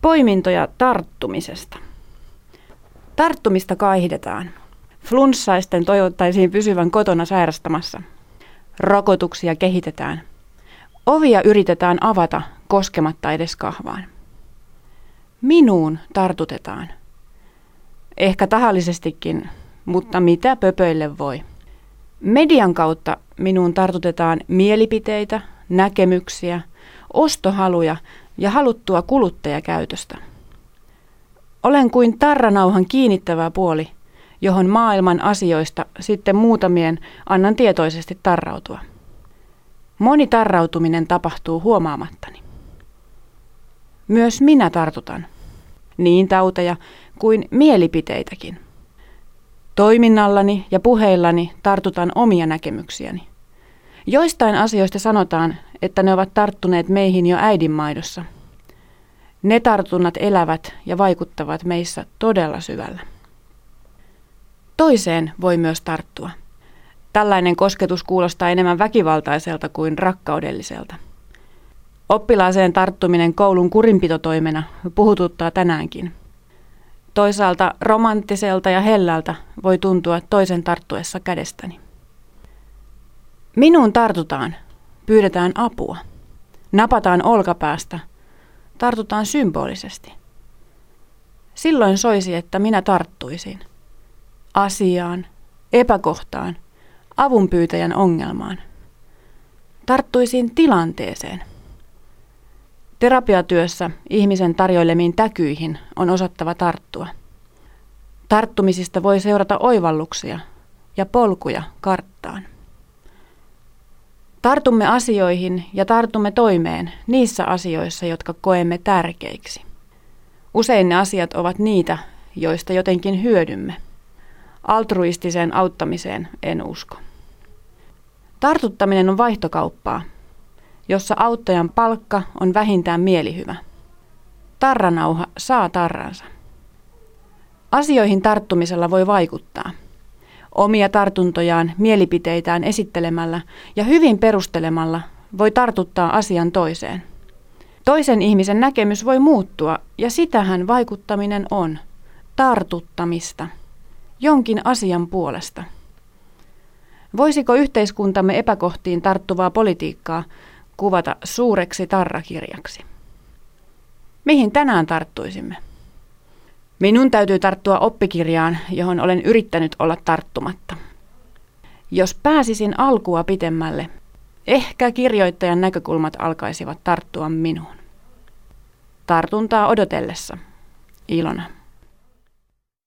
Poimintoja tarttumisesta. Tarttumista kaihdetaan. Flunssaisten toivottaisiin pysyvän kotona sairastamassa. Rokotuksia kehitetään. Ovia yritetään avata koskematta edes kahvaan. Minuun tartutetaan. Ehkä tahallisestikin, mutta mitä pöpöille voi. Median kautta minuun tartutetaan mielipiteitä, näkemyksiä, ostohaluja ja haluttua kuluttajakäytöstä. Olen kuin tarranauhan kiinnittävä puoli, johon maailman asioista sitten muutamien annan tietoisesti tarrautua. Moni tarrautuminen tapahtuu huomaamattani. Myös minä tartutan, niin tauteja kuin mielipiteitäkin. Toiminnallani ja puheillani tartutan omia näkemyksiäni. Joistain asioista sanotaan, että ne ovat tarttuneet meihin jo äidinmaidossa. Ne tartunnat elävät ja vaikuttavat meissä todella syvällä. Toiseen voi myös tarttua. Tällainen kosketus kuulostaa enemmän väkivaltaiselta kuin rakkaudelliselta. Oppilaaseen tarttuminen koulun kurinpitotoimena puhututtaa tänäänkin. Toisaalta romanttiselta ja hellältä voi tuntua toisen tarttuessa kädestäni. Minuun tartutaan, pyydetään apua, napataan olkapäästä, tartutaan symbolisesti. Silloin soisi, että minä tarttuisin asiaan, epäkohtaan, avunpyytäjän ongelmaan. Tarttuisin tilanteeseen. Terapiatyössä ihmisen tarjoilemiin täkyihin on osattava tarttua. Tarttumisista voi seurata oivalluksia ja polkuja karttaan. Tartumme asioihin ja tartumme toimeen niissä asioissa, jotka koemme tärkeiksi. Usein ne asiat ovat niitä, joista jotenkin hyödymme. Altruistiseen auttamiseen en usko. Tartuttaminen on vaihtokauppaa, jossa auttajan palkka on vähintään mielihyvä. Tarranauha saa tarransa. Asioihin tarttumisella voi vaikuttaa. Omia tartuntojaan, mielipiteitään esittelemällä ja hyvin perustelemalla voi tartuttaa asian toiseen. Toisen ihmisen näkemys voi muuttua ja sitähän vaikuttaminen on. Tartuttamista. Jonkin asian puolesta. Voisiko yhteiskuntamme epäkohtiin tarttuvaa politiikkaa kuvata suureksi tarrakirjaksi? Mihin tänään tarttuisimme? Minun täytyy tarttua oppikirjaan, johon olen yrittänyt olla tarttumatta. Jos pääsisin alkua pitemmälle, ehkä kirjoittajan näkökulmat alkaisivat tarttua minuun. Tartuntaa odotellessa. Ilona.